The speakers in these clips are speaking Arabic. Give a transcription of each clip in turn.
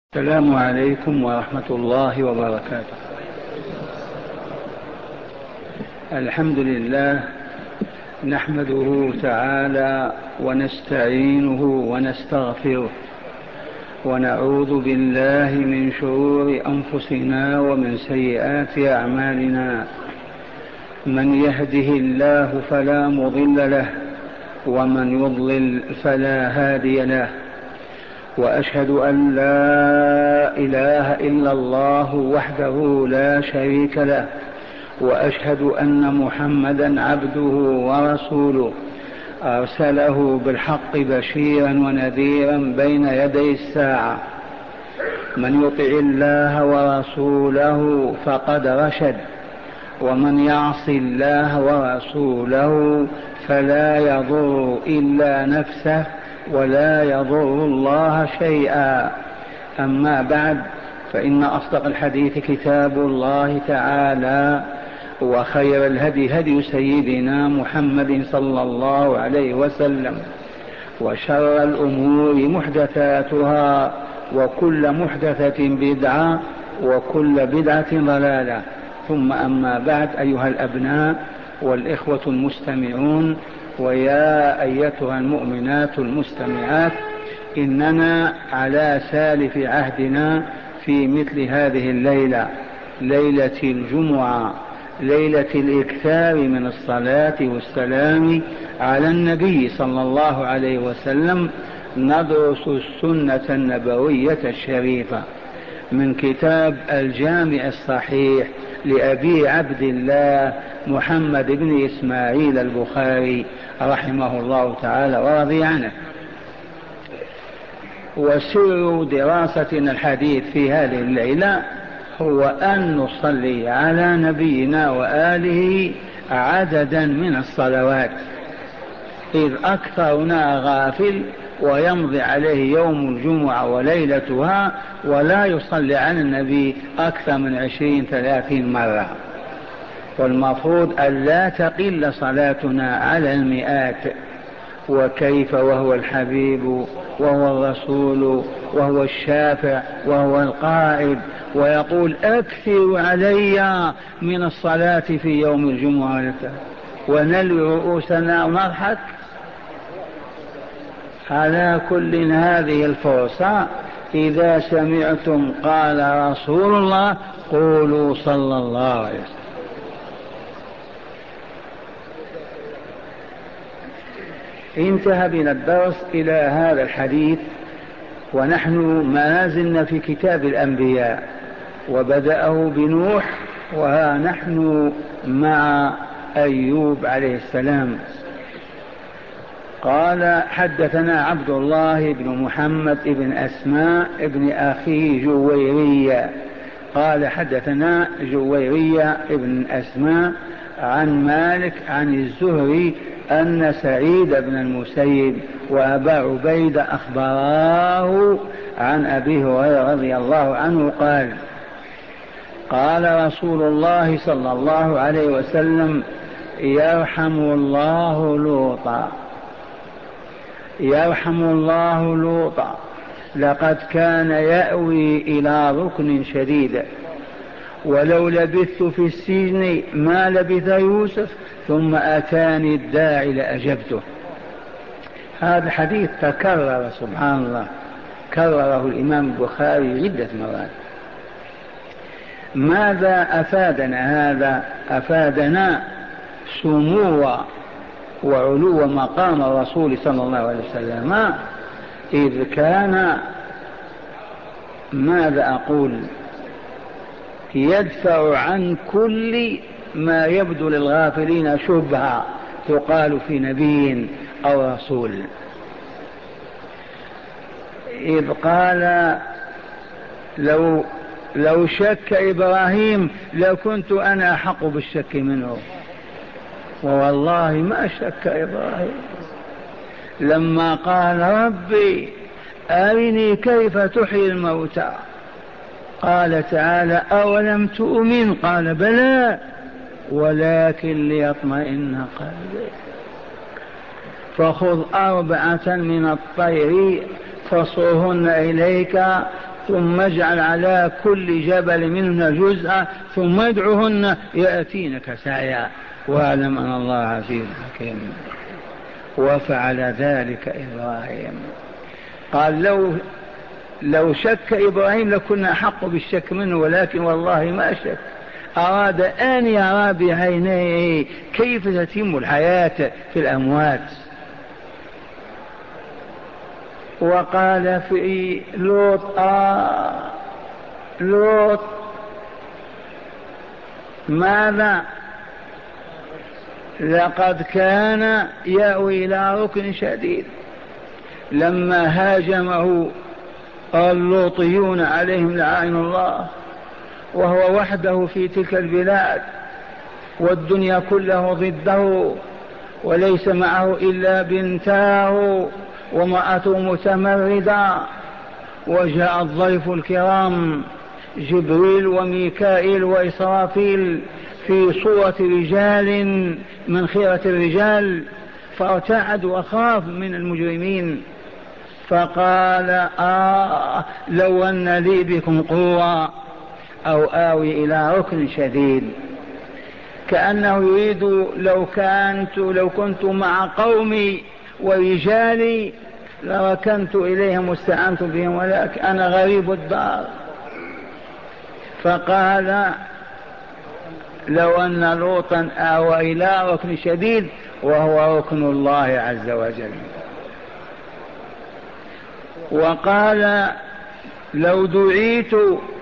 السلام عليكم ورحمة الله وبركاته. الحمد لله نحمده تعالى ونستعينه ونستغفره ونعوذ بالله من شرور أنفسنا ومن سيئات أعمالنا. من يهده الله فلا مضل له ومن يضلل فلا هادي له، وأشهد أن لا إله إلا الله وحده لا شريك له، وأشهد أن محمدا عبده ورسوله أرسله بالحق بشيرا ونذيرا بين يدي الساعة. من يطع الله ورسوله فقد رشد، ومن يعص الله ورسوله فلا يضر إلا نفسه ولا يضر الله شيئا. أما بعد، فإن أصدق الحديث كتاب الله تعالى، وخير الهدي هدي سيدنا محمد صلى الله عليه وسلم، وشر الأمور محدثاتها، وكل محدثة بدعة، وكل بدعة ضلالة. ثم أما بعد، أيها الأبناء والإخوة المستمعون، ويا أيتها المؤمنات المستمعات، إننا على سالف عهدنا في مثل هذه الليلة، ليلة الجمعة، ليلة الإكثار من الصلاة والسلام على النبي صلى الله عليه وسلم، ندرس السنة النبوية الشريفة من كتاب الجامع الصحيح لأبي عبد الله محمد بن إسماعيل البخاري رحمه الله تعالى ورضي عنه. وسر دراستنا الحديث في هذه الليلة هو أن نصلي على نبينا وآله عددا من الصلوات، إذ أكثرنا غافل ويمضي عليه يوم الجمعة وليلتها ولا يصلي على النبي أكثر من 20-30 مرة، والمفروض أن لا تقل صلاتنا على المئات. وكيف وهو الحبيب وهو الرسول وهو الشافع وهو القائد، ويقول أكثر علي من الصلاة في يوم الجمعة، ونلوي رؤوسنا ونضحك. على كل هذه الفرصة إذا سمعتم قال رسول الله قولوا صلى الله عليه وسلم. انتهى بنا الدرس إلى هذا الحديث، ونحن ما زلنا في كتاب الأنبياء، وبدأه بنوح، وها نحن مع أيوب عليه السلام. قال حدثنا عبد الله بن محمد بن أسماء بن أخي جويرية قال حدثنا جويرية بن أسماء عن مالك عن الزهري أن سعيد بن المسيب وأبا عبيدة أخبراه عن أبي هريرة رضي الله عنه قال قال رسول الله صلى الله عليه وسلم يرحم الله لوطا، يرحم الله لوطا، لقد كان يأوي إلى ركن شديد، ولو لبثت في السجن ما لبث يوسف، ثم أتاني الداعي لأجبته. هذا الحديث تكرر سبحان الله، كرره الإمام البخاري عدة مرات. ماذا أفادنا هذا؟ أفادنا سمو وعلو مقام الرسول صلى الله عليه وسلم، إذ كان ماذا أقول يدفع عن كل ما يبدو للغافلين شبهة تقال في نبي أو رسول، إذ قال لو شك إبراهيم لكنت أنا أحق بالشك منه، ووالله ما شك إبراهيم لما قال ربي أرني كيف تحيي الموتى، قال تعالى أولم تؤمن؟ قال بلى ولكن ليطمئن قلبي. فخذ 4 من الطير فصرهن إليك ثم اجعل على كل جبل منهن جزءا ثم ادعهن يأتينك سعيا واعلم أن الله عزيز حكيم. وفعل ذلك إبراهيم. قال لو شك إبراهيم لكنا أحق بالشك منه، ولكن والله ما شك، أراد أن يرى بعينيه كيف تتم الحياة في الأموات. وقال في لوط لوط ماذا؟ لقد كان يأوي إلى ركن شديد. لما هاجمه اللوطيون عليهم لعائن الله وهو وحده في تلك البلاد والدنيا كله ضده وليس معه إلا بنتاه وامرأته متمردة، وجاء الضيف الكرام جبريل وميكائيل وإسرافيل في صورة رجال من خيرة الرجال، فارتعد وخاف من المجرمين، فقال لو أن لي بكم قوة أو آوي إلى ركن شديد، كأنه يريد لو كنت مع قومي ورجالي لركنت إليهم واستعنت بهم، ولكن أنا غريب الدار. فقال لو أن لوطا آوى إلى ركن شديد وهو ركن الله عز وجل. وقال لو دعيت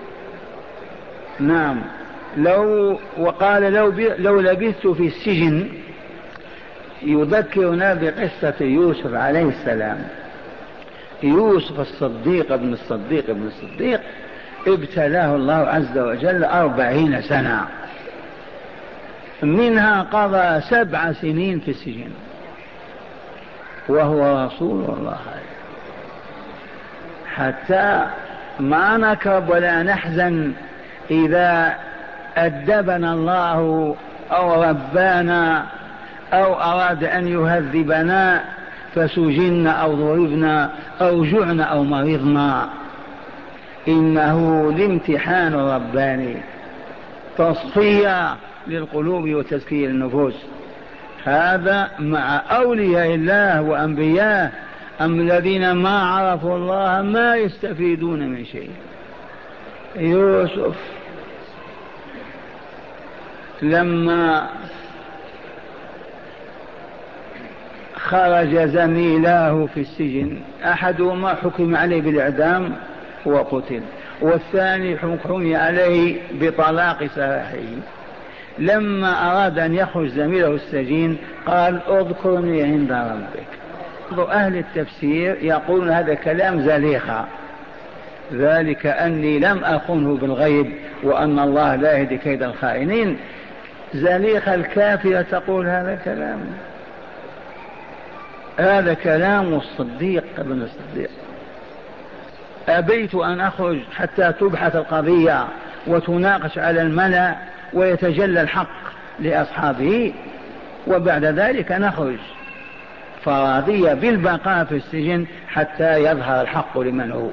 وقال لو لبثت في السجن، يذكرنا بقصة يوسف عليه السلام. يوسف الصديق ابن الصديق ابتلاه الله عز وجل 40 سنة، منها قضى 7 سنين في السجن وهو رسول الله، حتى ما نكرب ولا نحزن إذا أدبنا الله أو ربانا أو أراد أن يهذبنا فسجن أو ضربنا أو جعنا أو مرضنا. إنه لامتحان رباني، تصفية للقلوب وتزكية النفوس. هذا مع أولياء الله وأنبياء، أم الذين ما عرفوا الله ما يستفيدون من شيء. يوسف لما خرج زميلاه في السجن، أحدهما حكم عليه بالإعدام وقتل، والثاني حكم عليه بطلاق سراحه. لما أراد أن يخرج زميله السجين قال اذكرني عند ربك. أهل التفسير يقول هذا كلام زليخة، ذلك أني لم أخنه بالغيب وأن الله لا يهدي كيد الخائنين. زليخة الكافرة تقول هذا كلام الصديق ابن الصديق. أبيت أن أخرج حتى تبحث القضية وتناقش على الملأ ويتجلى الحق لأصحابه، وبعد ذلك نخرج، فراضية بالبقاء في السجن حتى يظهر الحق لمن هو.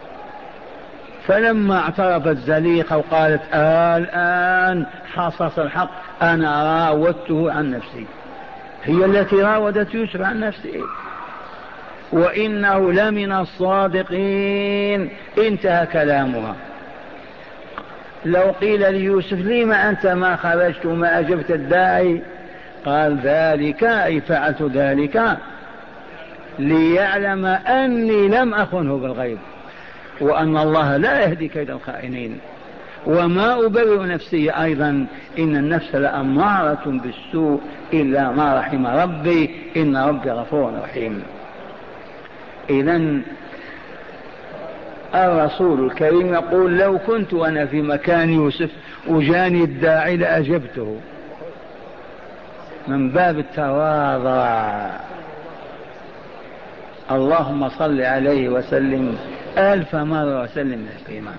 فلما اعترفت زليخة وقالت الآن حصص الحق، أنا راودته عن نفسي، هي التي راودت يوسف عن نفسه وإنه لمن الصادقين، انتهى كلامها. لو قيل ليوسف لما أنت ما خرجت وما أجبت الداعي، قال ذلك أي فعلت ذلك ليعلم أني لم أخنه بالغيب وأن الله لا يهدي كيد الخائنين، وما أبرئ نفسي أيضا، إن النفس لأمارة بالسوء إلا ما رحم ربي إن ربي غفور رحيم. إذن الرسول الكريم يقول لو كنت أنا في مكان يوسف وجاني الداعي لأجبته، من باب التواضع. اللهم صل عليه وسلم 1000 مرة وسلم تسليما.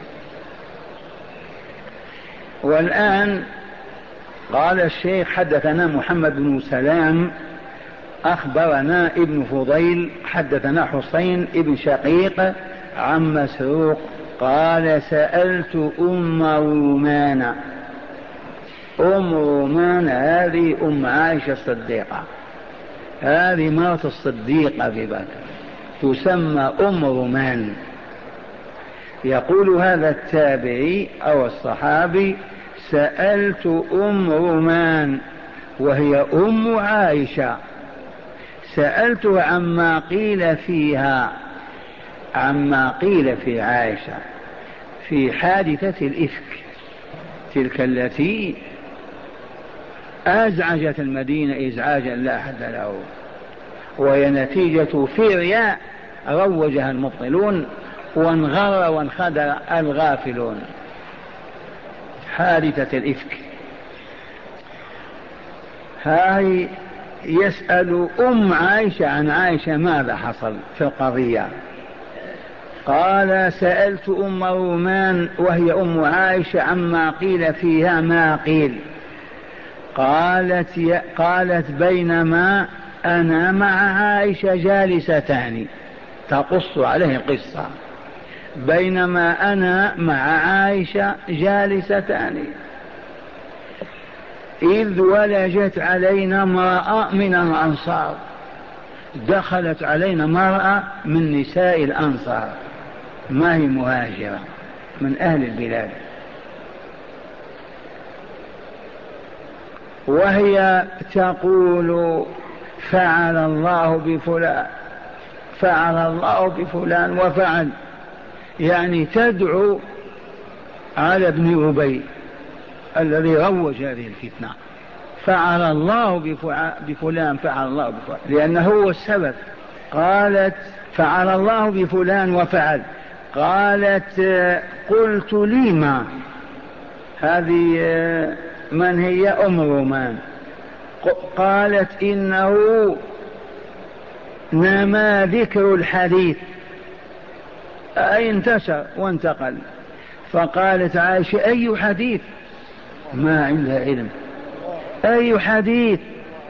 والآن قال الشيخ حدثنا محمد بن سلام أخبرنا ابن فضيل حدثنا حسين ابن شقيق عن مسروق قال سألت أم رومان. أم رومان هذه أم عائشة الصديقة، هذه مرة الصديق أبي بكر، تسمى أم رومان. يقول هذا التابعي أو الصحابي سألت أم رومان وهي أم عائشة، سألته عما قيل فيها، عما قيل في عائشة في حادثة الإفك، تلك التي أزعجت المدينة إزعاجا لا حد له، وهي نتيجة فرياء روجها المبطلون وانغر وانخدع الغافلون، حادثة الإفك. هاي يسأل أم عائشة عن عائشة ماذا حصل في القضية. قال سألت أم رومان وهي أم عائشة عما قيل فيها ما قيل. قالت بينما أنا مع عائشة جالستان، تقص عليه القصة، بينما أنا مع عائشة جالستان إذ ولجت علينا امرأة من الأنصار، دخلت علينا امرأة من نساء الأنصار، ما هي مهاجرة، من أهل البلاد، وهي تقول فعل الله بفلان، فعل الله بفلان وفعل، يعني تدعو على ابن أبي الذي روج هذه الفتنة، فعل الله بفلان، فعل الله بفلان، لأنه هو السبب. قالت فعل الله بفلان وفعل. قالت قلت لما، هذه من هي أم رومان. قالت إنه نما ذكر الحديث، أي انتشر وانتقل. فقالت عائشة أي حديث، ما عندها علم، أي حديث؟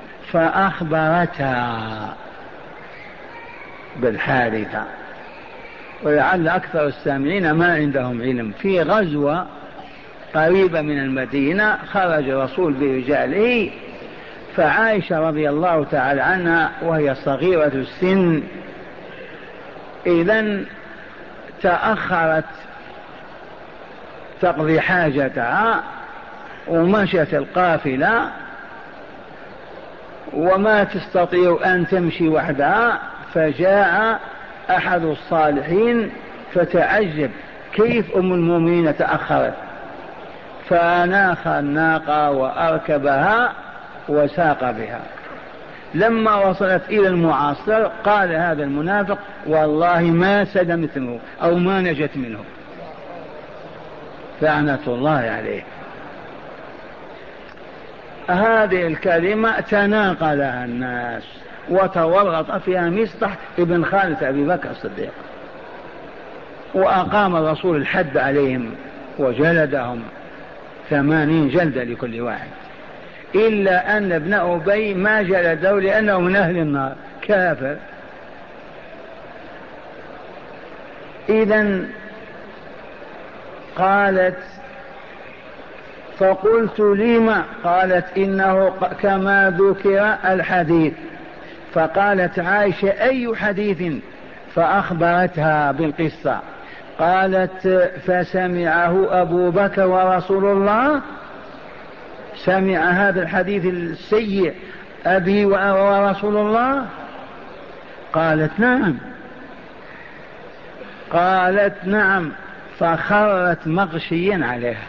فأخبرتها بالحادثة. ولعل أكثر السامعين ما عندهم علم. في غزوة قريبة من المدينة خرج الرسول برجاله، فعائشة رضي الله تعالى عنها وهي صغيرة السن إذن تأخرت تقضي حاجتها ومشت القافلة وما تستطيع أن تمشي وحدها، فجاء أحد الصالحين فتعجب كيف أم المؤمنين تأخرت، فأناخ الناقة وأركبها وساق بها. لما وصلت إلى المعاصر قال هذا المنافق والله ما سلمت منه أو ما نجت منه، لعنة الله عليه. هذه الكلمة تناقلها الناس وتورط فيها مصطح ابن خالد أبي بكر الصديق، وأقام الرسول الحد عليهم وجلدهم 80 جلدة لكل واحد، إلا أن ابن أبي ما جلده لأنه من أهل النار كافر. إذن قالت فقلت لما، قالت إنه كما ذكر الحديث. فقالت عائشة أي حديث؟ فأخبرتها بالقصة. قالت فسمعه أبو بكر ورسول الله، سمع هذا الحديث السيء أبي ورسول الله؟ قالت نعم. قالت نعم. فخرت مغشيا عليها،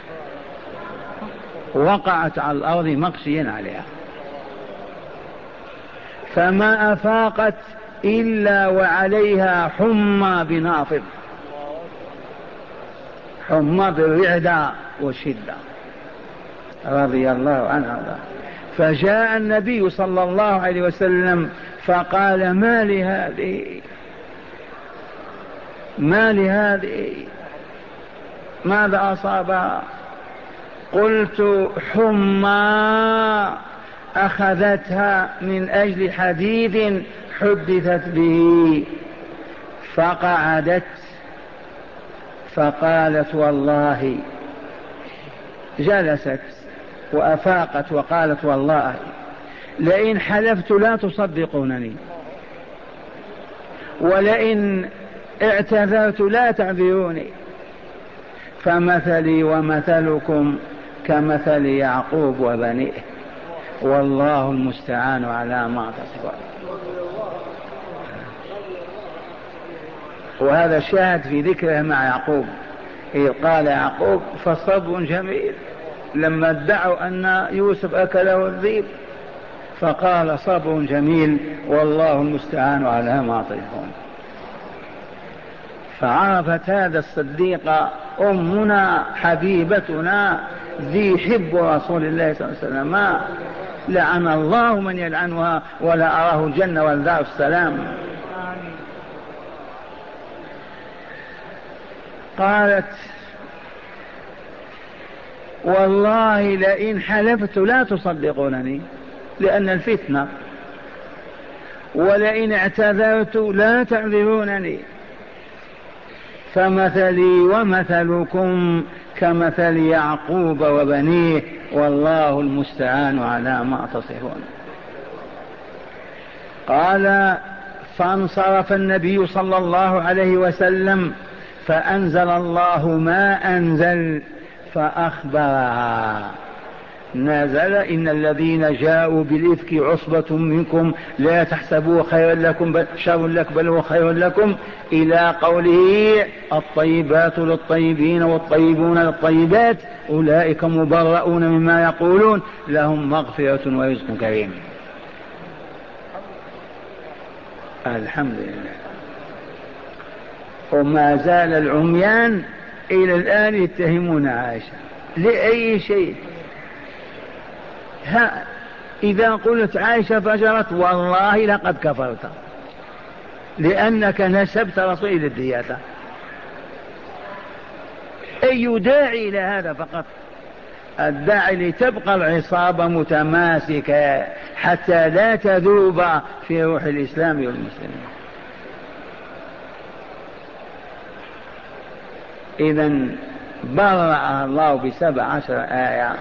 وقعت على الأرض مغشيا عليها، فما أفاقت إلا وعليها حمى بنافض، حمى بالرعدة والشدة رضي الله عنها. فجاء النبي صلى الله عليه وسلم فقال ما لهذه، ما لهذه، ماذا أصابها؟ قلت حمى أخذتها من أجل حديث حدثت به. فقعدت فقالت والله، جلست وأفاقت وقالت والله لئن حلفت لا تصدقونني، ولئن اعتذرت لا تعذروني، فمثلي ومثلكم كمثل يعقوب وبنيه، والله المستعان على ما تصفون. وهذا شاهد في ذكره مع يعقوب، إذ قال يعقوب فصبر جميل، لما ادعوا أن يوسف أكله الذئب فقال صبر جميل والله المستعان على ما تصفون. فعرفت هذا الصديق أمنا حبيبتنا ذي حب رسول الله صلى الله عليه وسلم، لعن الله من يلعنها ولا أراه الجنة والدار السلام. قالت والله لئن حلفت لا تصدقونني لأن الفتنة، ولئن اعتذرت لا تعذرونني، فمثلي ومثلكم كمثل يعقوب وبنيه والله المستعان على ما تصفون. قال فانصرف النبي صلى الله عليه وسلم فأنزل الله ما أنزل فأخبرها، نزل إن الذين جاءوا بالإفك عصبة منكم لا تحسبوه خيرا لكم بل شر لكم بل هو خير لكم، إلى قوله الطيبات للطيبين والطيبون للطيبات أولئك مبرؤون مما يقولون لهم مغفرة ورزق كريم. الحمد لله. وما زال العميان إلى الآن يتهمون عائشة لأي شيء. إذا قلت عائشة فجرت والله لقد كفرت، لأنك نسبت رسول إلى الدياتة. أي داعي إلى هذا؟ فقط الداعي لتبقى العصابة متماسكة حتى لا تذوب في روح الإسلام والمسلمين. إذن برأ الله ب17 آية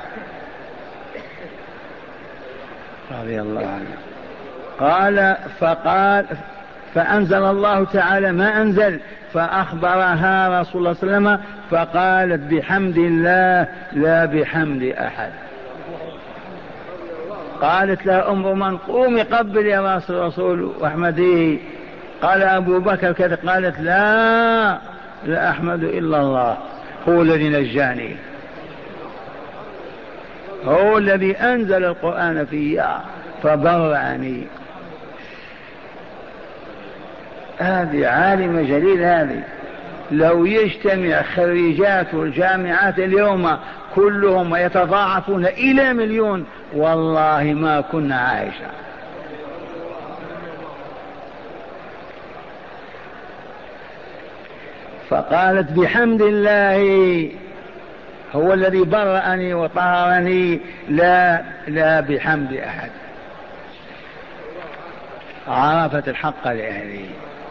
رضي الله عنه. قال فأنزل الله تعالى ما أنزل فأخبرها رسول الله صلى الله عليه وسلم فقالت بحمد الله لا بحمد أحد. قالت لا من قومي قبل يا رسول واحمديه. قال أبو بكر كذا، قالت لا أحمد إلا الله، هو الذي نجاني، هو الذي أنزل القرآن فيها فبرعني. هذه عالمة جليل. هذه لو يجتمع خريجات الجامعات اليوم كلهم يتضاعفون إلى 1,000,000 والله ما كنا عائشة. فقالت بحمد الله هو الذي برأني وطهرني لا بحمد أحد. عرفت الحق لأهله.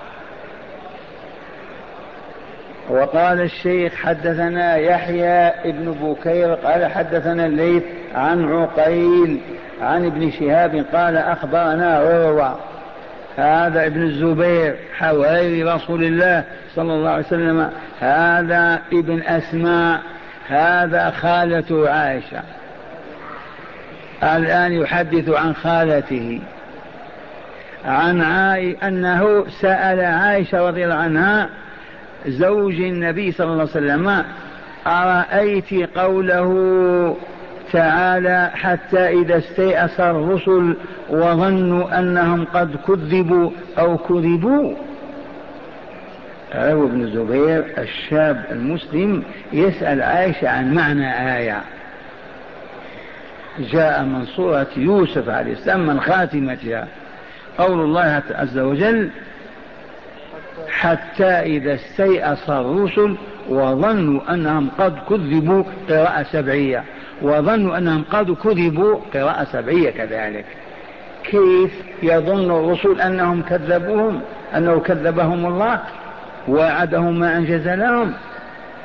وقال الشيخ حدثنا يحيى ابن بكير قال حدثنا الليث عن عقيل عن ابن شهاب قال أخبرنا عروة، هذا ابن الزبير حواري رسول الله صلى الله عليه وسلم، هذا ابن أسماء، هذا خالة عائشة، الآن يحدث عن خالته عن أنه سأل عائشة رضي الله عنها زوج النبي صلى الله عليه وسلم أرأيت قوله تعالى حتى إذا استيأس الرسل وظنوا أنهم قد كذبوا أو كذبوا. أبو بن الزبير الشاب المسلم يسأل عائشة عن معنى آية جاء من سورة يوسف عليه السلام من خاتمتها قول الله عز وجل حتى إذا استيأس الرسل وظنوا أنهم قد كذبوا، قراءة سبعية، وظنوا أنهم قد كذبوا، قراءة سبعية كذلك. كيف يظن الرسل أنهم كذبوهم، أنه كذبهم الله وعدهم ما أنجز لهم؟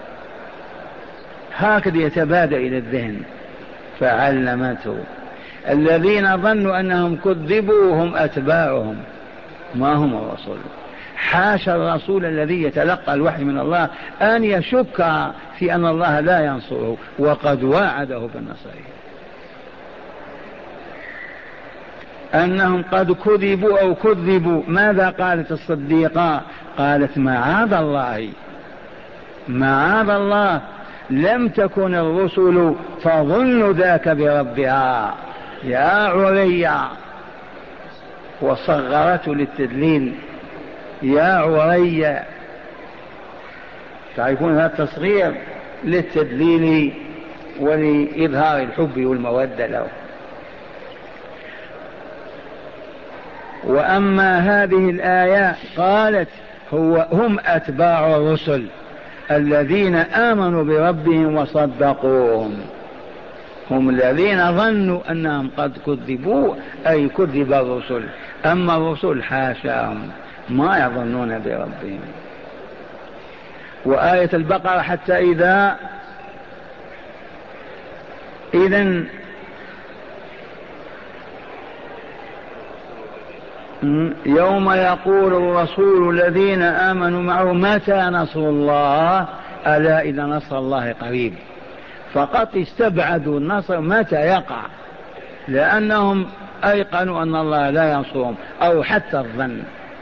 هكذا يتبادر إلى الذهن. فعلمته. الذين ظنوا أنهم كذبوا هم أتباعهم ما هم الرسول. حاشا الرسول الذي يتلقى الوحي من الله أن يشك في أن الله لا ينصره، وقد وعده بالنصر. أنهم قد كذبوا أو كذبوا. ماذا قالت الصديقة؟ قالت معاذ الله، معاذ الله، لم تكن الرسل تظن ذاك بربها يا عريا، وصغرته للتدليل يا عريا. تعرفون هذا التصغير للتدليل ولإظهار الحب والمودة له. وأما هذه الآية قالت هم أتباع الرسل الذين آمنوا بربهم وصدقوهم، هم الذين ظنوا أنهم قد كذبوا أي كذب الرسل. أما الرسل حاشاهم ما يظنون بربهم. وآية البقرة حتى إذن يوم يقول الرسول الذين آمنوا معه متى نصر الله ألا إذا نصر الله قريب. فقط استبعدوا النصر متى يقع، لأنهم أيقنوا أن الله لا ينصرهم أو حتى الظن.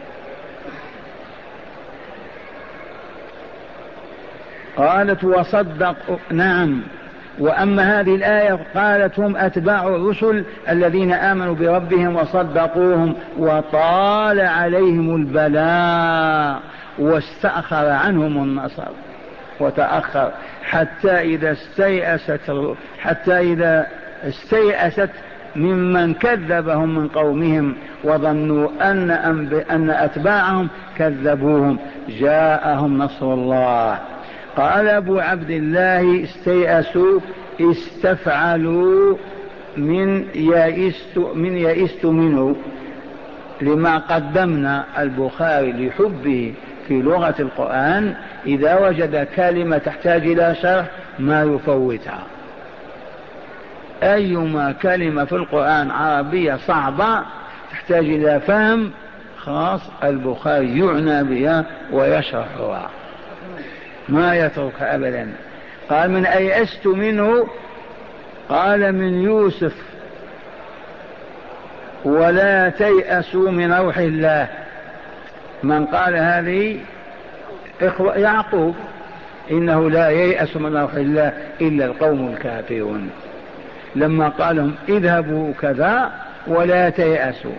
قالت وصدق. نعم. وأما هذه الآية قالت هم أتباع الرسل الذين آمنوا بربهم وصدقوهم وطال عليهم البلاء واستأخر عنهم النصر وتأخر حتى إذا استيأست ممن كذبهم من قومهم وظنوا أن أتباعهم كذبوهم جاءهم نصر الله. قال أبو عبد الله استيأسوا استفعلوا من يئست منه، لما قدمنا البخاري لحبه في لغة القرآن إذا وجد كلمة تحتاج إلى شرح ما يفوتها. أيما كلمة في القرآن عربية صعبة تحتاج إلى فهم خاص البخاري يعنى بها ويشرحها ما يترك أبدا. قال من أيأست منه، قال من يوسف ولا تيأسوا من روح الله. من قال هذه يعقوب إنه لا ييأس من روح الله إلا القوم الكافرون، لما قال لهم اذهبوا كذا ولا تيأسوا.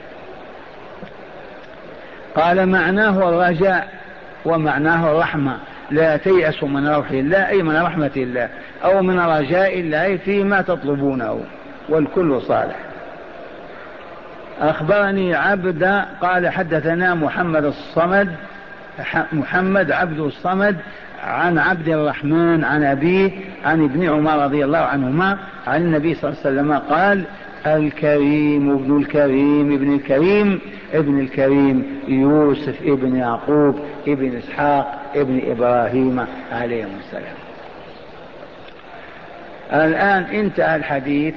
قال معناه الرجاء ومعناه الرحمة، لا تيأسوا من روح الله أي من رحمة الله أو من رجاء الله فيما تطلبونه والكل صالح. أخبرني عبد قال حدثنا محمد عبد الصمد عن عبد الرحمن عن أبيه عن ابن عمر رضي الله عنهما عن النبي صلى الله عليه وسلم قال الكريم ابن الكريم ابن الكريم ابن الكريم يوسف ابن يعقوب ابن إسحاق ابن إبراهيم عليهم السلام. الآن انتهى الحديث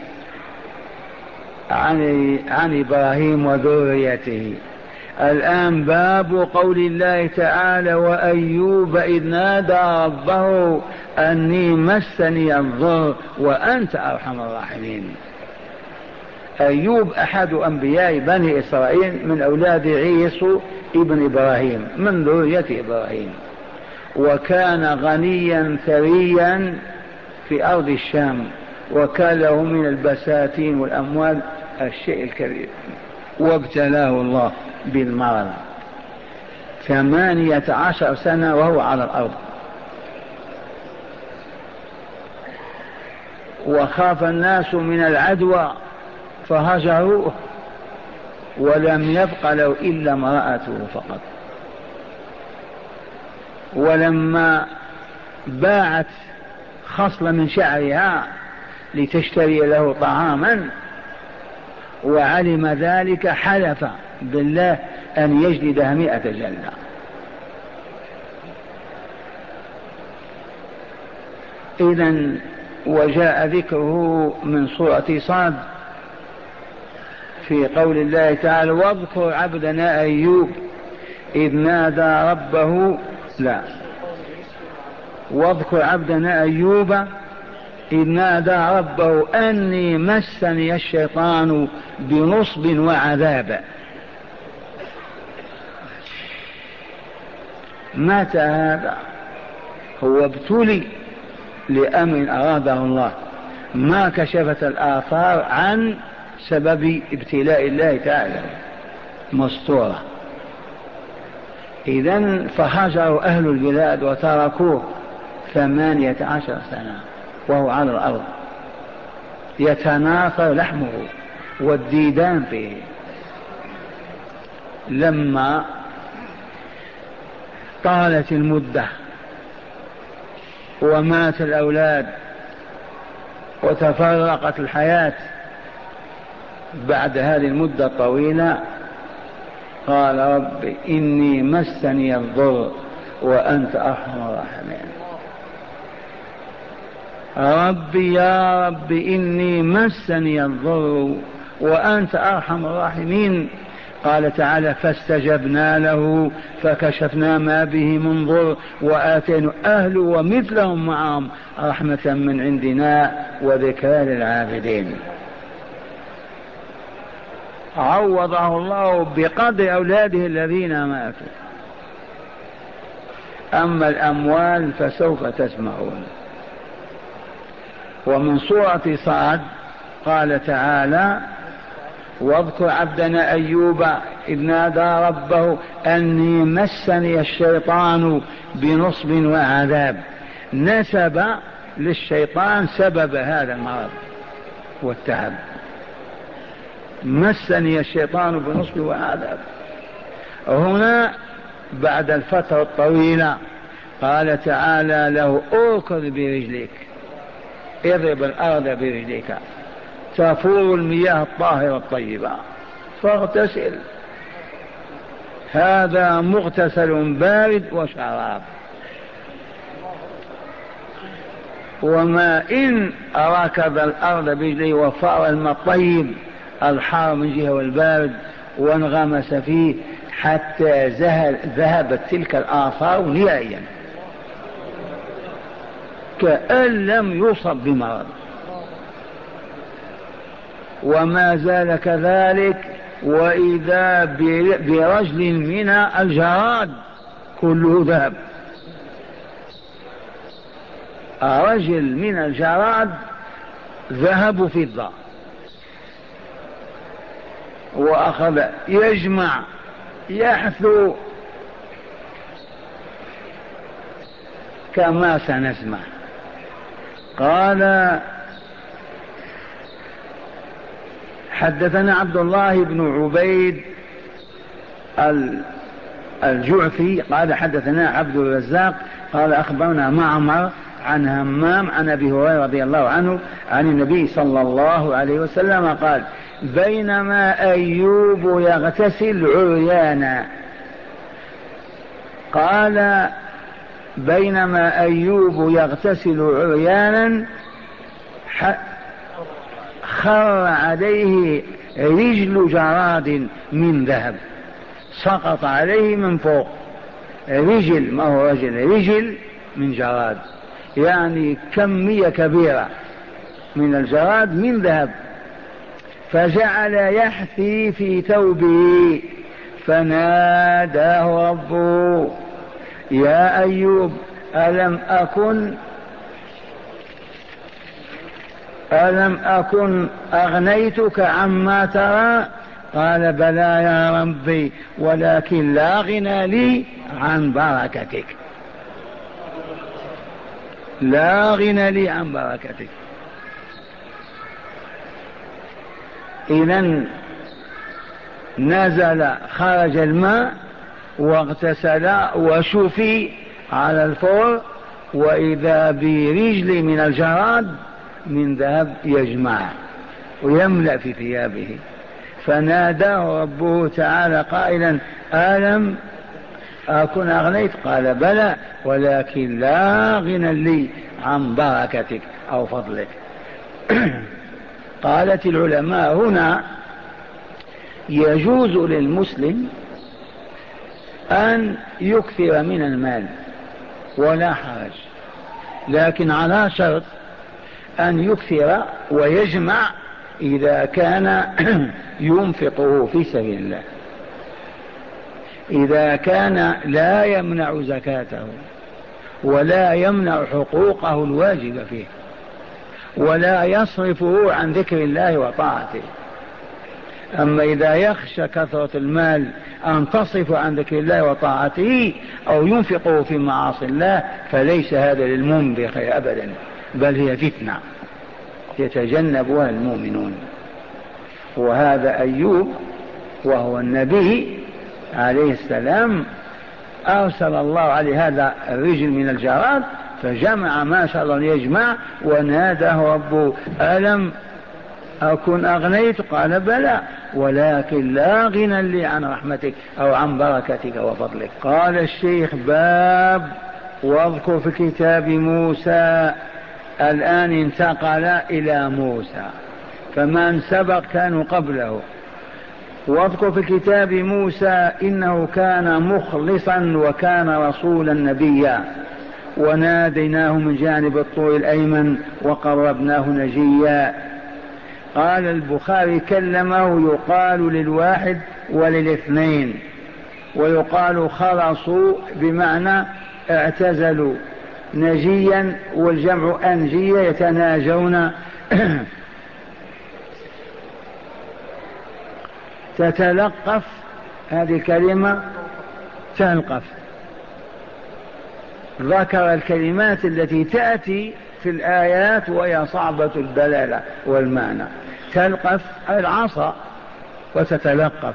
عن إبراهيم وذريته. الآن باب قول الله تعالى وأيوب إذ نادى ربه أني مسني الضر وأنت أرحم الراحمين. أيوب أحد أنبياء بني إسرائيل من أولاد عيسو ابن إبراهيم من ذرية إبراهيم، وكان غنيا ثريا في أرض الشام، وكان له من البساتين والأموال الشيء الكبير. وابتلاه الله بالمرض 18 سنة وهو على الأرض، وخاف الناس من العدوى فهجروه، ولم يبق له إلا امرأته فقط. ولما باعت خصلة من شعرها لتشتري له طعاما وعلم ذلك حلف بالله أن يجلدها 100 جلدة. إذن وجاء ذكره من سورة صاد في قول الله تعالى واذكر عبدنا أيوب إذ نادى ربه لا واذكر عبدنا أيوب إذ نادى ربه أني مسني الشيطان بنصب وعذاب. متى هذا؟ هو ابتلي لأمر أراده الله، ما كشفت الآثار عن سبب ابتلاء الله تعالى مستورة. إذن فهجروا أهل البلاد وتركوه 18 سنة وهو على الأرض يتناثر لحمه والديدان فيه. لما طالت المدة ومات الأولاد وتفرقت الحياة بعد هذه المدة الطويلة قال رب إني مسني الضر وأنت أرحم الراحمين. ربي يا رب إني مسني الضر وأنت أرحم الراحمين. قال تعالى فاستجبنا له فكشفنا ما به من ضر وآتينا أهله ومثلهم معهم رحمة من عندنا وذكرى للعابدين. عوضه الله بقدر أولاده الذين ماتوا. أما الأموال فسوف تسمعون. ومن سورة صاد قال تعالى واذكر عبدنا أيوب إذ نادى ربه أني مسني الشيطان بنصب وعذاب. نسب للشيطان سبب هذا المرض والتعب. مسني الشيطان بنصب وعذاب. هنا بعد الفترة الطويلة قال تعالى له اركض برجلك، اضرب الأرض برجلك تفور المياه الطاهرة الطيبة فاغتسل، هذا مغتسل بارد وشراب. وما إن ركض الأرض برجليه وفار الماء الطيب الحار من جهة والبارد وانغمس فيه حتى ذهبت تلك الآثار نهائيا كأن لم يصب بمرض. وما زال كذلك وإذا برجل من الجراد كله ذهب. رجل من الجراد ذهب فضة وأخذ يجمع يحثو كما سنسمع. قال حدثنا عبد الله بن عبيد الجعفي قال حدثنا عبد الرزاق قال أخبرنا معمر عن همام عن أبي هريرة رضي الله عنه عن النبي صلى الله عليه وسلم قال بينما أيوب يغتسل عريانا. قال بينما أيوب يغتسل عريانا خر عليه رجل جراد من ذهب، سقط عليه من فوق رجل، ما هو رجل من جراد، يعني كمية كبيرة من الجراد من ذهب. فجعل يحثي في ثوبه فناداه ربه يا أيوب ألم أكن أغنيتك عما ترى؟ قال بلى يا ربي ولكن لا غنى لي عن بركتك، لا غنى لي عن بركتك. إذن نزل خرج الماء واغتسل وشفي على الفور، وإذا برجل من الجراد من ذهب يجمع ويملأ في ثيابه. فناداه ربه تعالى قائلا ألم أكن أغنيت؟ قال بلى ولكن لا غنى لي عن بركتك أو فضلك. قالت العلماء هنا يجوز للمسلم أن يكثر من المال ولا حرج، لكن على شرط أن يكثر ويجمع إذا كان ينفقه في سبيل الله، إذا كان لا يمنع زكاته ولا يمنع حقوقه الواجبة فيه ولا يصرفه عن ذكر الله وطاعته. أما إذا يخشى كثرة المال أن تصرف عن ذكر الله وطاعته أو ينفقه في معاصي الله فليس هذا للمنفق أبدا، بل هي فتنة يتجنبها المؤمنون. وهذا أيوب وهو النبي عليه السلام أرسل الله عليه هذا الرجل من الجراد فجمع ما شاء الله يجمع، وناداه ربه ألم أكن أغنيت؟ قال بلى ولكن لا غنى لي عن رحمتك أو عن بركتك وفضلك. قال الشيخ باب واذكر في كتاب موسى. الآن انتقل إلى موسى، فمن سبق كانوا قبله. واذكر في كتاب موسى إنه كان مخلصا وكان رسولا نبيا وناديناه من جانب الطور الأيمن وقربناه نجيا. قال البخاري كلمه يقال للواحد وللاثنين، ويقال خلصوا بمعنى اعتزلوا، نجيا والجمع أنجية يتناجون. تتلقف هذه الكلمة تلقف، ذكر الكلمات التي تأتي في الآيات وهي صعبة الدلالة والمعنى. تلقف العصا وتتلقف.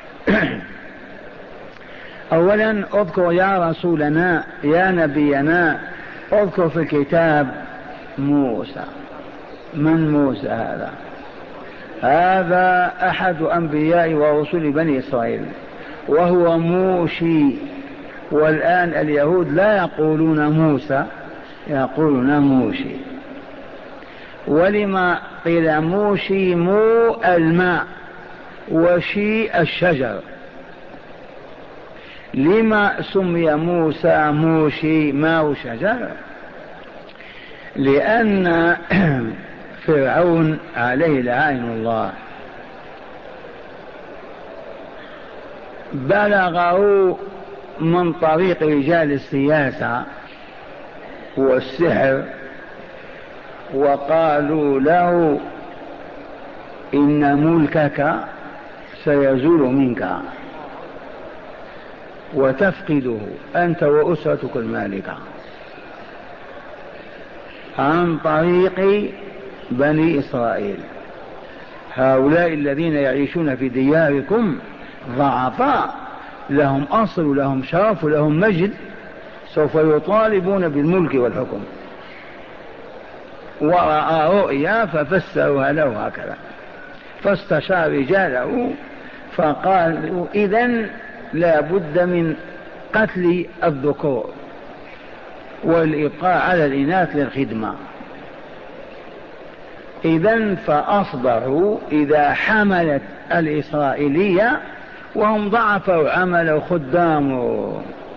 أولا اذكر يا رسولنا يا نبينا، اذكر في الكتاب موسى. من موسى هذا؟ هذا أحد أنبياء ورسل بني إسرائيل وهو موشي. والآن اليهود لا يقولون موسى، يقولون موشي. ولما قيل موشي؟ مو الماء وشي الشجر. لما سمي موسى موشي ماء شجر؟ لأن فرعون عليه لعين الله بلغه من طريق رجال السياسة والسحر وقالوا له إن ملكك سيزول منك وتفقده أنت وأسرتك المالكة، عن طريق بني إسرائيل. هؤلاء الذين يعيشون في دياركم ضعفاء، لهم أصل ولهم شرف ولهم مجد، سوف يطالبون بالملك والحكم. ورأى رؤيا ففسرها له هكذا، فاستشار رجاله فقالوا إذن لا بد من قتل الذكور والإبقاء على الإناث للخدمة. إذن فأصبحوا إذا حملت الإسرائيلية وهم ضعفوا عملوا خدامه.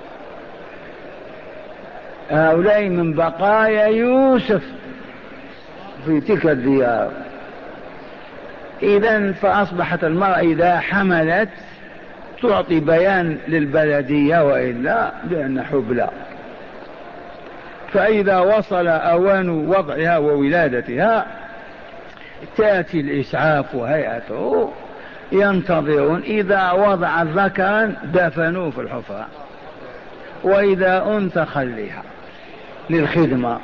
هؤلاء من بقايا يوسف في تلك الديار. إذن فأصبحت المرأة إذا حملت تعطي بيان للبلدية وإلا بأن حبلى، فإذا وصل أوان وضعها وولادتها تأتي الإسعاف وهيئته ينتظرون، إذا وضع ذكرا دفنوه في الحفرة وإذا أنثى خليها للخدمة.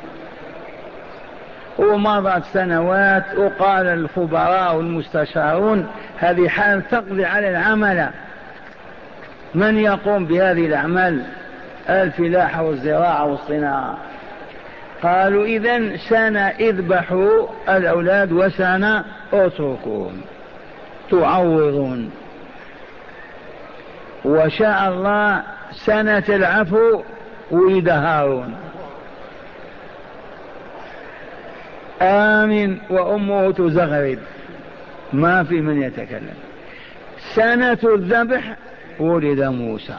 ومضت سنوات وقال الخبراء والمستشارون هذه حال تقضي على العمل، من يقوم بهذه الأعمال؟ الفلاحة والزراعة والصناعة. قالوا إذن سنة اذبحوا الأولاد وسنة اتركوهم تعوضون. وشاء الله سنة العفو ولد هارون. آمن وأمه تزغرد، ما في من يتكلم. سنة الذبح ولد موسى.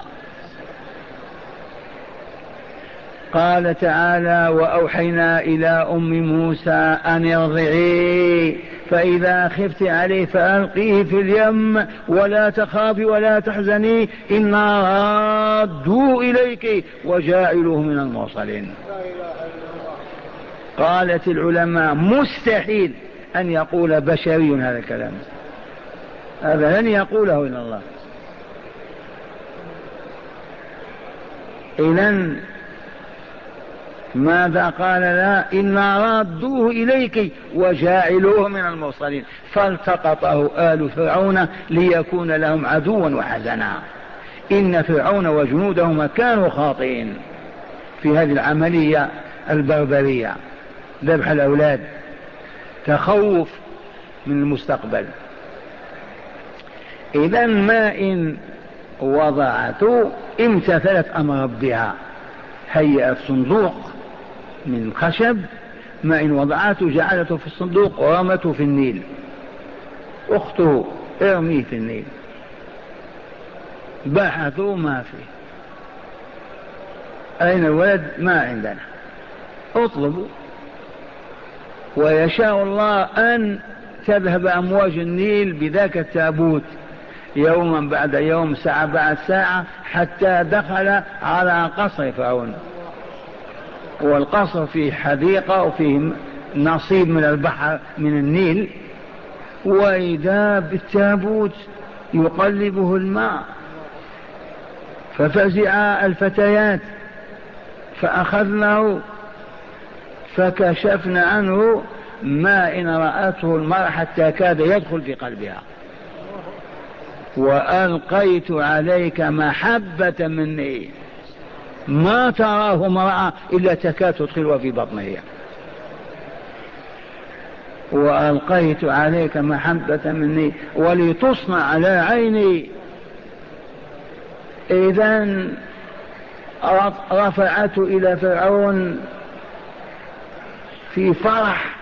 قال تعالى: وأوحينا إلى أم موسى أن ارضعيه فإذا خفت عليه فألقيه في اليم ولا تخافي ولا تحزني إنا رادوه إليك وجاعلوه من المرسلين. قالت العلماء: مستحيل أن يقول بشري هذا الكلام، هذا لن يقوله إلا الله. إذن ماذا قال؟ لا، إنا رادوه إليك وجاعلوه من المرسلين. فالتقطه آل فرعون ليكون لهم عدوا وحزنا. إن فرعون وجنودهم كانوا خاطئين في هذه العملية البربرية، ذبح الأولاد، تخوف من المستقبل. إذا ما إن وضعته امتثلت أمر ربها، هيأت صندوق من خشب، ما إن وضعته جعلته في الصندوق ورمته في النيل. أخته: ارميه في النيل. بحثوا ما فيه. أين الولد؟ ما عندنا. اطلبوا. ويشاء الله أن تذهب أمواج النيل بذاك التابوت يوما بعد يوم، ساعة بعد ساعة، حتى دخل على قصر فرعون. والقصر فيه حديقة وفيه نصيب من البحر من النيل، وإذا بالتابوت يقلبه الماء. ففزع الفتيات فأخذناه فكشفنا عنه ما إن رأته المرأة حتى كاد يدخل في قلبها. وألقيت عليك محبة مني، ما تراه امرأة إلا تكاد تدخلها في بطنها. وألقيت عليك محبة مني ولتصنع على عيني. إذن رفعته إلى فرعون في فرح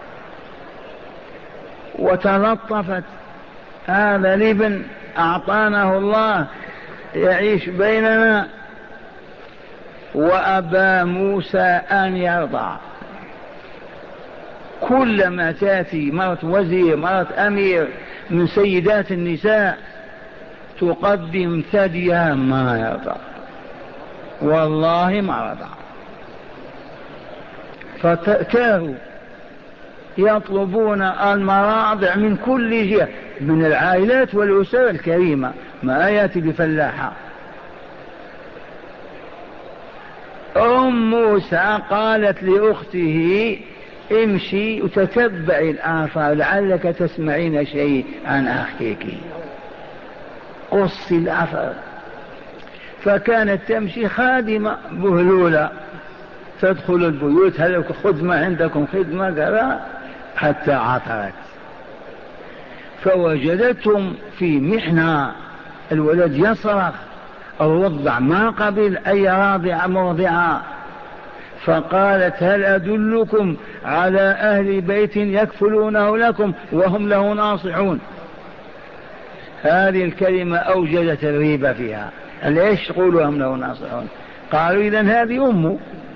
وتلطفت: هذا الابن أعطانه الله يعيش بيننا. وأبى موسى أن يرضع. كلما تأتي مرة وزير، مرة أمير من سيدات النساء تقدم ثديها، ما يرضع، والله ما رضع. فتأتاه يطلبون المراضع من كل جهة، من العائلات والأسر الكريمة، ما يأتي بفلاحة. أم موسى قالت لأخته: امشي وتتبعي الآثار لعلك تسمعين شيء عن أخيك، قصي الأثر. فكانت تمشي خادمة بهلولة تدخل البيوت: هل خدمة عندكم خدمة؟ قال: حتى عثرت فوجدتهم في محنة، الولد يصرخ، الرضع ما قبل أي راضع مرضعة. فقالت: هل أدلكم على أهل بيت يكفلونه لكم وهم له ناصحون؟ هذه الكلمة أوجدت الريبة فيها. ليش تقولوا هم له ناصحون؟ قالوا: إذن هذه أمه.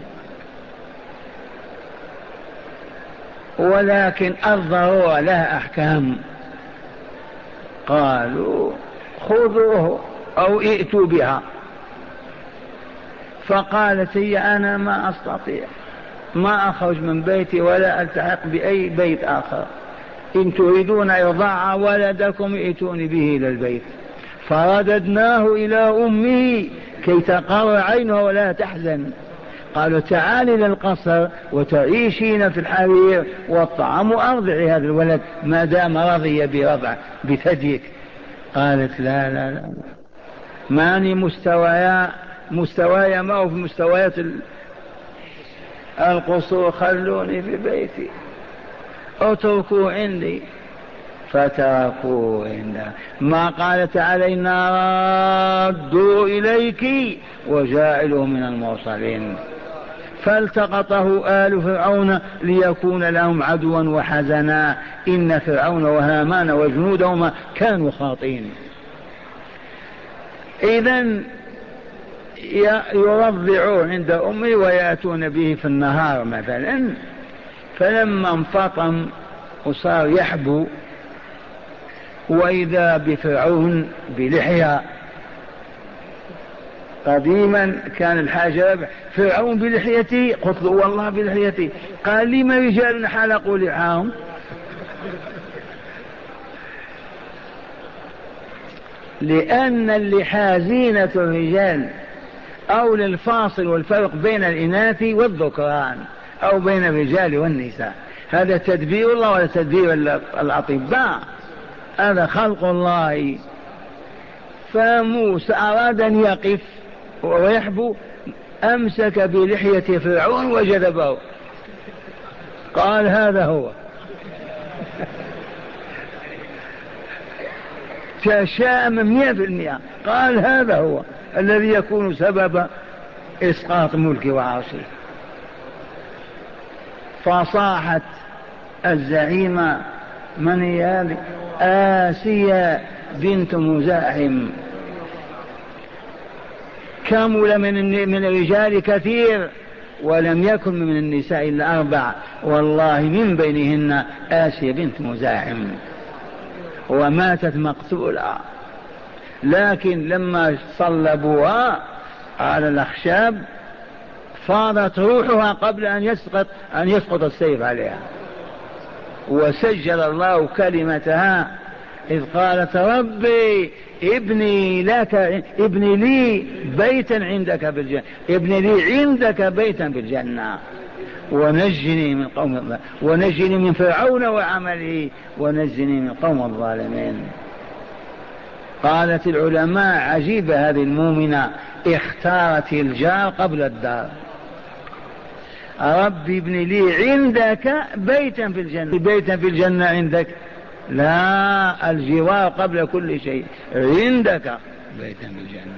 ولكن الضرورة لها أحكام. قالوا: خذوه أو ائتوا بها. فقالت هي: أنا ما أستطيع، ما أخرج من بيتي ولا ألتحق بأي بيت آخر، إن تريدون إرضاع ولدكم ائتوني به إلى البيت. فرددناه إلى أمه كي تقر عينها ولا تحزن. قالوا: تعالي للقصر وتعيشين في الحرير والطعام وأرضعي هذا الولد ما دام رضي برضع بثديك. قالت: لا لا لا، ماني مستوايا ما هو في مستويات القصور، خلوني في بيتي، اتركوا عندي. فتركوا عنده. ما قالت: علينا رادوا إليك وجاعلوا من المرسلين. فالتقطه آل فرعون ليكون لهم عدوا وحزنا إن فرعون وهامان وجنودهما كانوا خاطئين. إذن يرضعوه عند أمه ويأتون به في النهار مثلا، فلما انفطم وصار يحبو وإذا بفرعون بلحية. قديما كان الحاجة فرعون بلحيتي، قلت له والله بلحيتي، قال لي ما رجال حلقوا لحاهم. لأن اللحى زينة الرجال، أو للفاصل والفرق بين الإناث والذكران، أو بين الرجال والنساء. هذا تدبير الله ولا تدبير الأطباء؟ هذا خلق الله. فموسى أراد أن يقف ويحبو، أمسك بلحية فرعون وجذبه، قال هذا هو. تشاءم 100%، قال هذا هو الذي يكون سبب إسقاط ملك وعرشه. فصاحت الزعيمة، من هي هذه؟ آسيا بنت مزاحم. كمل من الرجال كثير ولم يكن من النساء إلا 4، والله من بينهن آسيا بنت مزاحم، وماتت مقتولة. لكن لما صلبوها على الأخشاب فاضت روحها قبل أن يسقط السيف عليها. وسجل الله كلمتها إذ قالت ربي ابني لي بيتا عندك بالجنة، ابني لي عندك بيتا بالجنة، ونجني من قوم الظالمين، ونجني من فرعون وعمله، ونجني من قوم الظالمين. قالت العلماء عجيبة هذه المؤمنة، اختارت الجار قبل الدار. ربي ابن لي عندك بيتا في الجنة، بيتا في الجنة عندك، لا، الجوار قبل كل شيء، عندك بيتا في الجنة،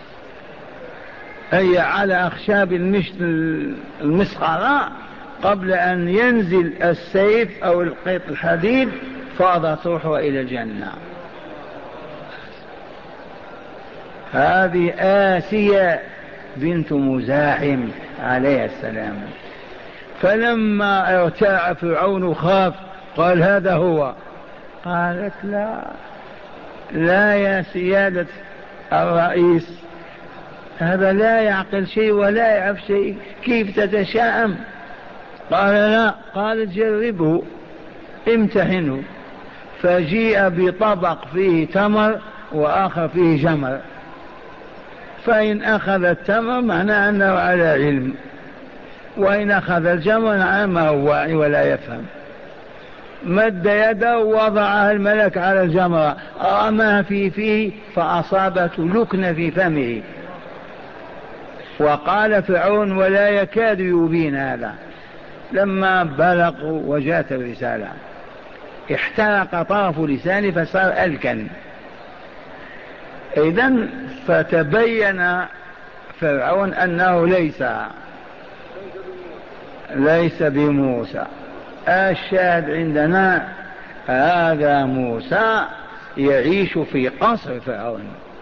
أي على أخشاب المسخرة قبل أن ينزل السيف أو القيط الحديد فاضت روحها إلى الجنة. هذه آسيا بنت مزاحم عليه السلام. فلما ارتاع فرعون وخاف قال هذا هو، قالت لا يا سيادة الرئيس، هذا لا يعقل شيء ولا يعرف شيء، كيف تتشائم؟ قال لا. قالت جربه، امتحنه. فجيء بطبق فيه تمر وآخر فيه جمر، فإن أخذ التمر معناه أنه على علم، وإن أخذ الجمر معناه ما هو واعي ولا يفهم. مد يده ووضعها الملك على الجمرة، رماها فيه فأصابته لكنة في فمه. وقال فرعون ولا يكاد يبين هذا. لما بلغوا وجاءت الرسالة احترق طرف لسانه فصار ألكا. إذن فتبين فرعون أنه ليس بموسى. الشاهد عندنا هذا موسى يعيش في قصر فرعون.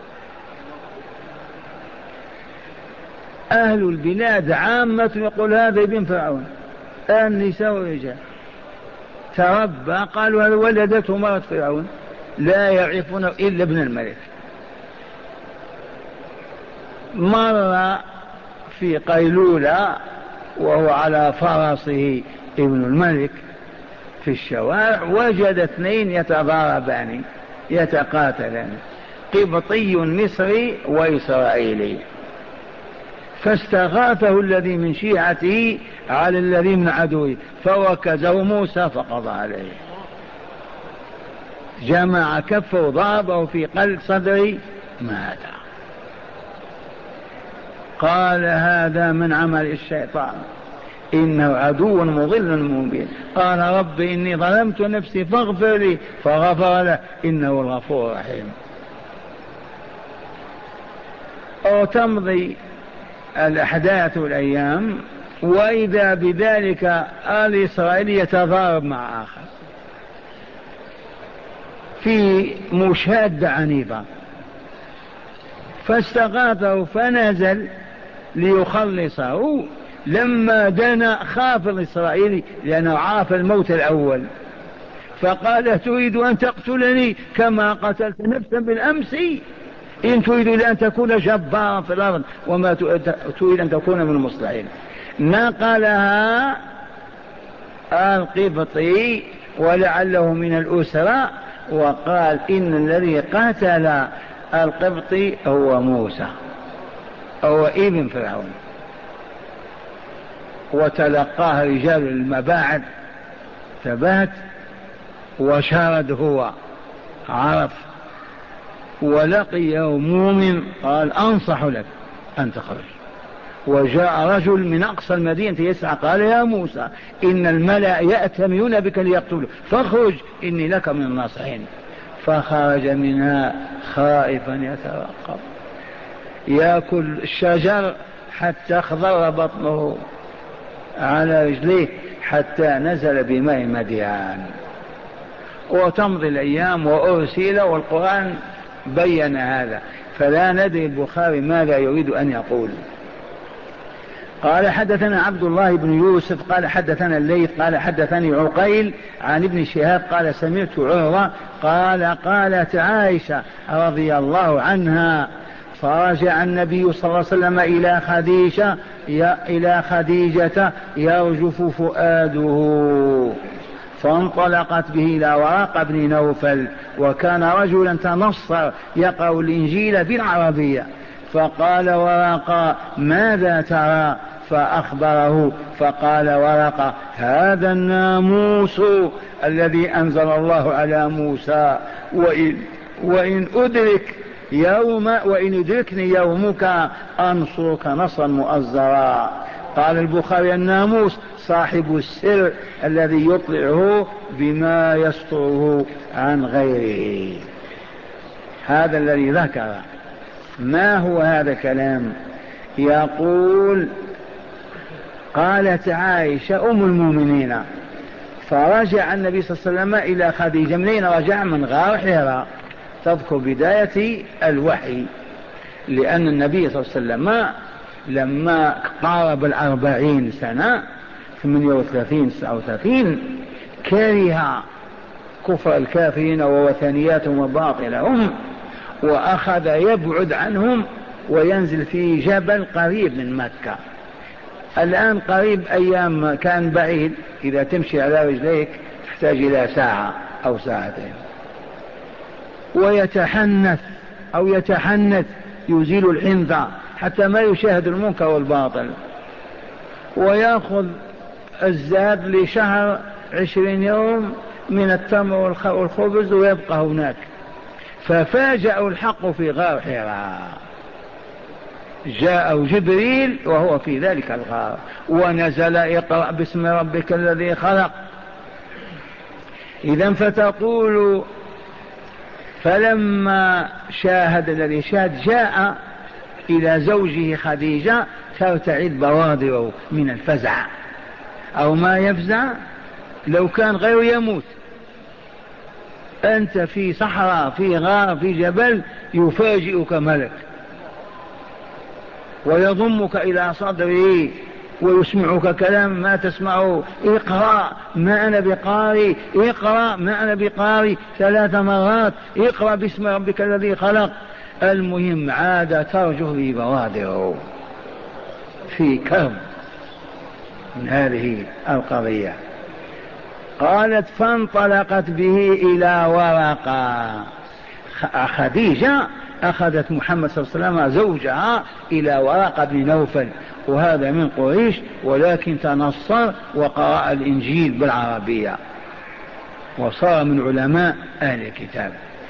أهل البلاد عامة يقول هذا ابن فرعون، النساء والرجال تربى، قالوا هذا ولدته مرة فرعون، لا يعرفون إلا ابن الملك. مر في قيلولة وهو على فرسه ابن الملك في الشوارع، وجد 2 يتضاربان يتقاتلان، قبطي مصري وإسرائيلي، فاستغاثه الذي من شيعته على الذي من عدوه فوكزه موسى فقضى عليه، جمع كفه وضربه في قلب صدري مات. قال هذا من عمل الشيطان إنه عدو مضل مبين. قال رب إني ظلمت نفسي فاغفر لي، فغفر له إنه الغفور الرحيم. أو تمضي الأحداث والأيام وإذا بذلك الإسرائيلي يتضارب مع آخر في مشادة عنيفة، فاستغاثه فنزل ليخلصه. لما دنا خاف الإسرائيلي لأنه عاف الموت الأول، فقال تريد أن تقتلني كما قتلت نفسا بالأمس؟ إن تريد أن تكون جبارا في الأرض وما تريد أن تكون من المصلحين. نقلها القبطي ولعله من الأسرة وقال إن الذي قتل القبطي هو موسى، هو ابن فرعون. وتلقاه رجال المباعث ثبات وشارد، هو عرف ولقيه مؤمن قال أنصح لك أن تخرج. وجاء رجل من أقصى المدينة يسعى قال يا موسى إن الملأ يأتمرون بك ليقتلوا فاخرج إني لك من الناصحين. فخرج منها خائفا يترقب يأكل الشجر حتى اخضر بطنه على رجليه حتى نزل بماء مديان. وتمضي الأيام وأرسل، والقرآن بين هذا، فلا ندري البخاري ماذا يريد أن يقول. قال حدثنا عبد الله بن يوسف قال حدثنا الليث قال حدثني عقيل عن ابن شهاب قال سمعت عروة قال قالت عائشة رضي الله عنها فرجع النبي صلى الله عليه وسلم إلى خديجة يرجف فؤاده، فانطلقت به إلى ورقة بن نوفل، وكان رجلا تنصر يقرأ الإنجيل بالعربية. فقال ورقة ماذا ترى؟ فأخبره، فقال ورقة هذا الناموس الذي أنزل الله على موسى، وإن أدركني يومك أنصرك نصرا مؤزرا. قال البخاري الناموس صاحب السر الذي يطلعه بما يستره عن غيره. هذا الذي ذكر. ما هو هذا الكلام؟ يقول قالت عائشة أم المؤمنين فرجع النبي صلى الله عليه وسلم إلى خديجة. منين رجع؟ من غار حراء. تذكر بداية الوحي، لأن النبي صلى الله عليه وسلم لما قارب 40 سنة 38 39 كره كفر الكافرين ووثنياتهم وباطلهم، وأخذ يبعد عنهم وينزل في جبل قريب من مكة. الآن قريب، أيام كان بعيد، إذا تمشي على رجليك تحتاج إلى ساعة أو ساعتين. ويتحنث أو يتحنث يزيل الحنثة حتى ما يشاهد المنكر والباطل، ويأخذ الزاد لشهر 20 يوم من التمر والخبز ويبقى هناك. ففاجأوا الحق في غار حراء، جاءه جبريل وهو في ذلك الغار ونزل اقرأ باسم ربك الذي خلق. إذن فتقول فلما شاهد الذي شاهد جاء إلى زوجه خديجة ترتعد بوادره من الفزع أو ما يفزع، لو كان غير يموت. أنت في صحراء في غار في جبل يفاجئك ملك ويضمك إلى صدره ويسمعك كلام ما تسمعه، اقرأ ما أنا بقاري، اقرأ ما أنا بقاري 3 مرات، اقرأ باسم ربك الذي خلق. المهم عاد ترجه بوادره في كرب من هذه القضية. قالت فانطلقت به إلى ورقة. خديجة أخذت محمد صلى الله عليه وسلم زوجها إلى ورقة بن نوفل، وهذا من قريش ولكن تنصر وقرأ الإنجيل بالعربية وصار من علماء أهل الكتاب.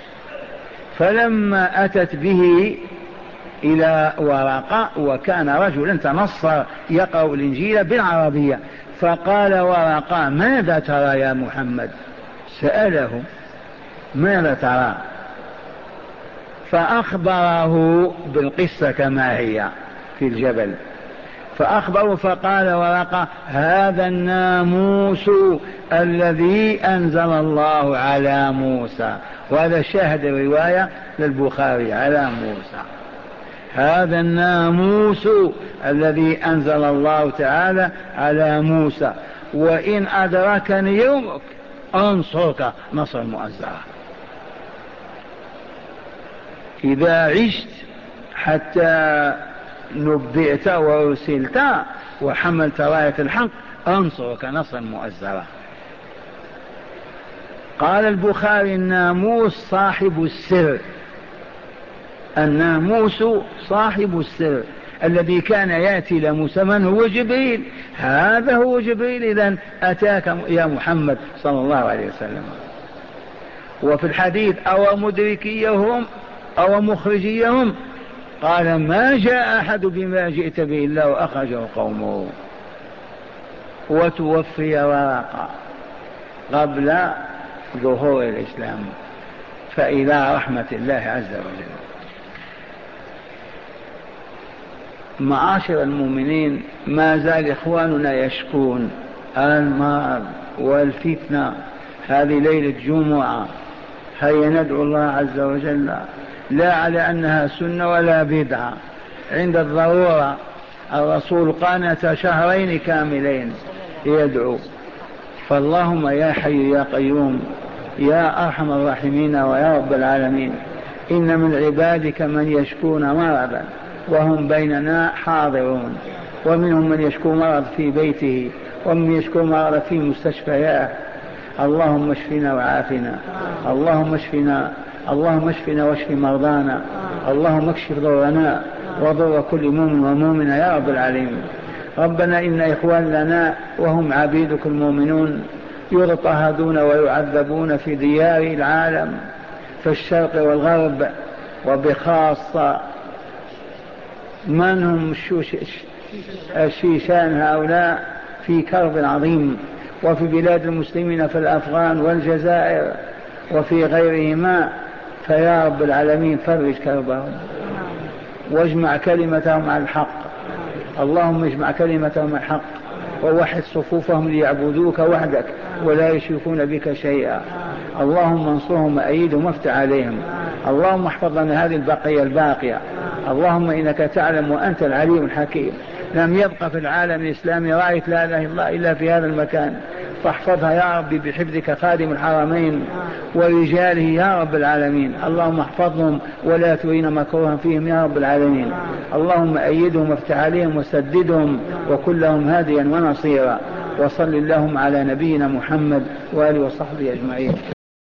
فلما أتت به إلى ورقة وكان رجلا تنصر يقرأ الإنجيل بالعربية، فقال ورقة ماذا ترى يا محمد؟ سأله ماذا ترى؟ فأخبره بالقصة كما هي في الجبل. فأخبروا فقال ورقة: هذا الناموس الذي أنزل الله على موسى. وهذا شاهد الرواية للبخاري على موسى. هذا الناموس الذي أنزل الله تعالى على موسى، وإن أدركني يومك أنصرك نصر مؤزرا. إذا عشت حتى نبئت وأرسلت وحملت راية الحق أنصرك نصرا مؤزرا. قال البخاري: الناموس صاحب السر. الناموس صاحب السر الذي كان يأتي لموسى. من هو؟ جبريل. هذا هو جبريل إذن أتاك يا محمد صلى الله عليه وسلم. وفي الحديث: أو مدركيهم أو مخرجيهم. قال: ما جاء أحد بما جئت به إلا وأخرجه قومه. وتوفي ورقة قبل ظهور الإسلام، فإلى رحمة الله عز وجل. معاشر المؤمنين، ما زال إخواننا يشكون المرض والفتنة. هذه ليلة جمعة، هيا ندعو الله عز وجل، لا على أنها سنة ولا بدعة، عند الضرورة. الرسول قانت شهرين كاملين يدعو. فاللهم يا حي يا قيوم يا أرحم الراحمين ويا رب العالمين، إن من عبادك من يشكون مرضا وهم بيننا حاضرون، ومنهم من يشكو مرض في بيته، ومن يشكو مرض في مستشفيات. اللهم اشفنا وعافنا، اللهم اشفنا، اللهم اشفنا واشف مرضانا، اللهم اكشف ضرنا وضر كل مؤمن ومؤمنة يا رب العالمين. ربنا إن إخوان لنا وهم عبيدك المؤمنون يضطهدون ويعذبون في ديار العالم، في الشرق والغرب، وبخاصة من هم الشيشان هؤلاء في كرب عظيم، وفي بلاد المسلمين في الأفغان والجزائر وفي غيرهما. فيا رب العالمين فرج كربهم واجمع كلمتهم على الحق. اللهم اجمع كلمتهم على الحق ووحد صفوفهم ليعبدوك وحدك ولا يشركون بك شيئا. اللهم انصرهم وأيدهم وافتح عليهم. اللهم احفظ لنا هذه البقية الباقية. اللهم إنك تعلم وأنت العليم الحكيم، لم يبق في العالم الإسلامي راية لا إله إلا الله إلا في هذا المكان، فاحفظها يا رب بحفظك خادم الحرمين ورجاله يا رب العالمين. اللهم احفظهم ولا ترين مكروها فيهم يا رب العالمين. اللهم أيدهم وافتح عليهم وسددهم وكن لهم هاديا ونصيرا. وصل اللهم على نبينا محمد وآله وصحبه أجمعين.